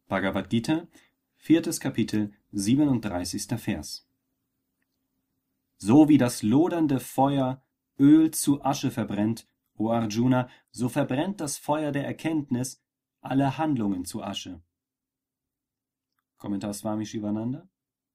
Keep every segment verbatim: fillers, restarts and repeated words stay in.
Bhagavad Gita, viertes Kapitel, siebenunddreißigster Vers. So wie das lodernde Feuer Öl zu Asche verbrennt, o Arjuna, so verbrennt das Feuer der Erkenntnis alle Handlungen zu Asche. Kommentar Swami Shivananda.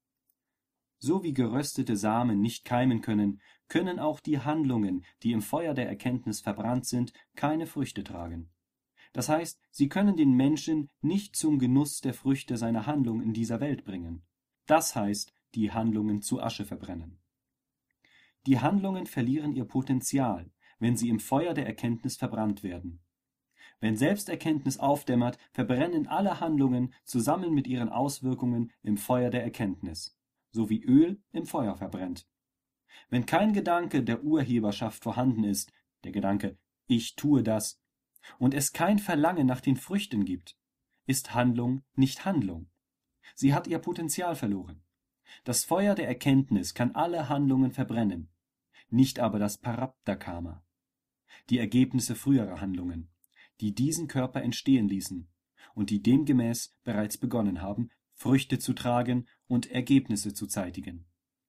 So wie geröstete Samen nicht keimen können, können auch die Handlungen, die im Feuer der Erkenntnis verbrannt sind, keine Früchte tragen. Das heißt, sie können den Menschen nicht zum Genuss der Früchte seiner Handlung in dieser Welt bringen. Das heißt, die Handlungen zu Asche verbrennen. Die Handlungen verlieren ihr Potenzial, wenn sie im Feuer der Erkenntnis verbrannt werden. Wenn Selbsterkenntnis aufdämmert, verbrennen alle Handlungen zusammen mit ihren Auswirkungen im Feuer der Erkenntnis, so wie Öl im Feuer verbrennt. Wenn kein Gedanke der Urheberschaft vorhanden ist, der Gedanke „Ich tue das“, und es kein Verlangen nach den Früchten gibt, ist Handlung nicht Handlung. Sie hat ihr Potenzial verloren. Das Feuer der Erkenntnis kann alle Handlungen verbrennen, nicht aber das Prarabdha-Karma, die Ergebnisse früherer Handlungen, die diesen Körper entstehen ließen und die demgemäß bereits begonnen haben, Früchte zu tragen und Ergebnisse zu zeitigen.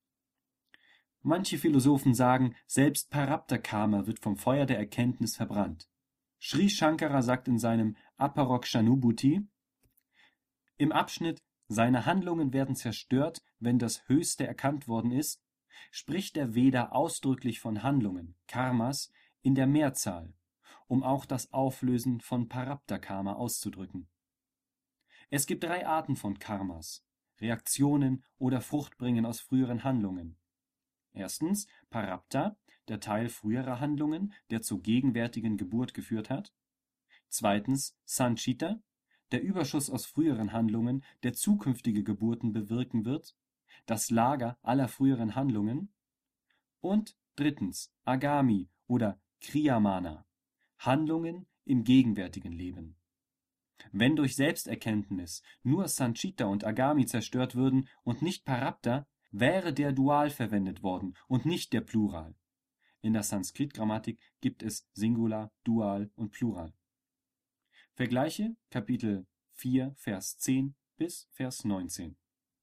Manche Philosophen sagen, selbst Prarabdha-Karma wird vom Feuer der Erkenntnis verbrannt. Sri Shankara sagt in seinem Aparokshanubhuti, im Abschnitt »Seine Handlungen werden zerstört, wenn das Höchste erkannt worden ist«, spricht der Veda ausdrücklich von Handlungen, Karmas, in der Mehrzahl, um auch das Auflösen von Prarabdha-Karma auszudrücken. Es gibt drei Arten von Karmas, Reaktionen oder Fruchtbringen aus früheren Handlungen. Erstens Prarabdha, der Teil früherer Handlungen, der zur gegenwärtigen Geburt geführt hat. Zweitens Sanchita, der Überschuss aus früheren Handlungen, der zukünftige Geburten bewirken wird, das Lager aller früheren Handlungen. Und drittens Agami oder Kriyamana, Handlungen im gegenwärtigen Leben. Wenn durch Selbsterkenntnis nur Sanchita und Agami zerstört würden und nicht Prarabdha, wäre der Dual verwendet worden und nicht der Plural. In der Sanskrit-Grammatik gibt es Singular, Dual und Plural. Vergleiche Kapitel vier, Vers zehn bis Vers neunzehn.